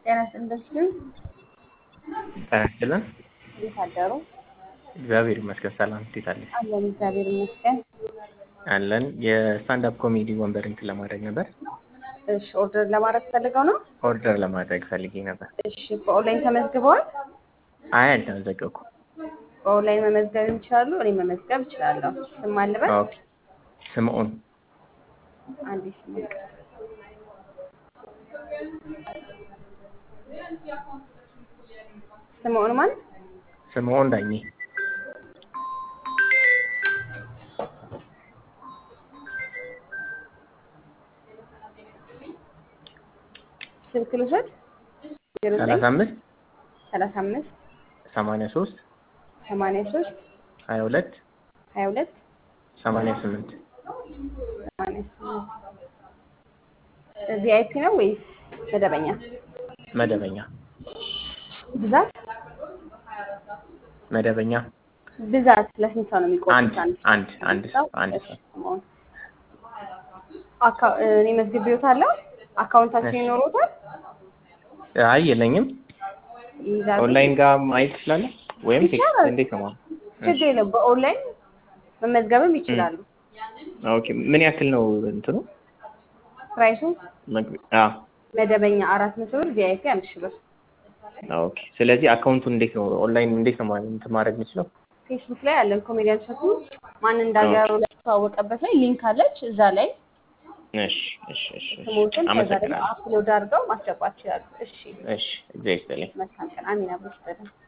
ጤና ይስጥልኝ። ታስጥልን እንዴት አደሩ? እግዚአብሔር ይመስገን ሰላም። እንዴት አለሽ? አለን እግዚአብሔር ይመስገን። አለን። የስታንድ አፕ ኮሜዲ ወንበር እንትን ለማድረግ ነበር። እሺ ኦርደር ለማድረግ ፈልገው ነው? ኦርደር ለማድረግ ፈልጌ ነበር። እሺ በኦንላይን ተመዝግበዋል? አይ አልተመዘገብኩም። በኦንላይን መመዝገብ ይችላሉ። እኔ መመዝገብ እችላለሁ። ስም አለበት? ኦኬ። ስምኦን አንዴ ስም ስምኦን ማን? ስምኦን ዳኜ። ስልክ ልውሰድ? 35 35 83 83 22 22 88 ቪአይፒ ነው ወይስ መደበኛ? መደበኛ ብዛት መደበኛ ብዛት ለስንት ሰው ነው የሚቆርጡት? አንድ ሰው። እኔ መዝግቤዎታለሁ። አካውንታችን ይኖሩታል? አይ የለኝም። ኦንላይን ጋር ማየት ትችላለህ ወይም ቴክስት እንዴት ነው? ችግር የለም። በኦንላይን መመዝገብም ይችላሉ። ኦኬ። ምን ያክል ነው እንትኑ ፕራይሱ? አዎ መደበኛ 400 ብር፣ ቪአይፒ 1000 ብር። ኦኬ። ስለዚህ አካውንቱን እንዴት ነው ኦንላይን እንዴት ነው ማድረግ የምችለው? ፌስቡክ ላይ አለን። ኮሜዲያን ሸቱ ማን እንዳገረው ለተዋወቀበት ላይ ሊንክ አለች። እዛ ላይ እሺ ስሞትን ከዛ ደግሞ አፕሎድ አድርገው ማስገባት ይችላሉ። እሺ እግዚአብሔር ይስጥልኝ። መልካም ቀን። አሚና ብሩክ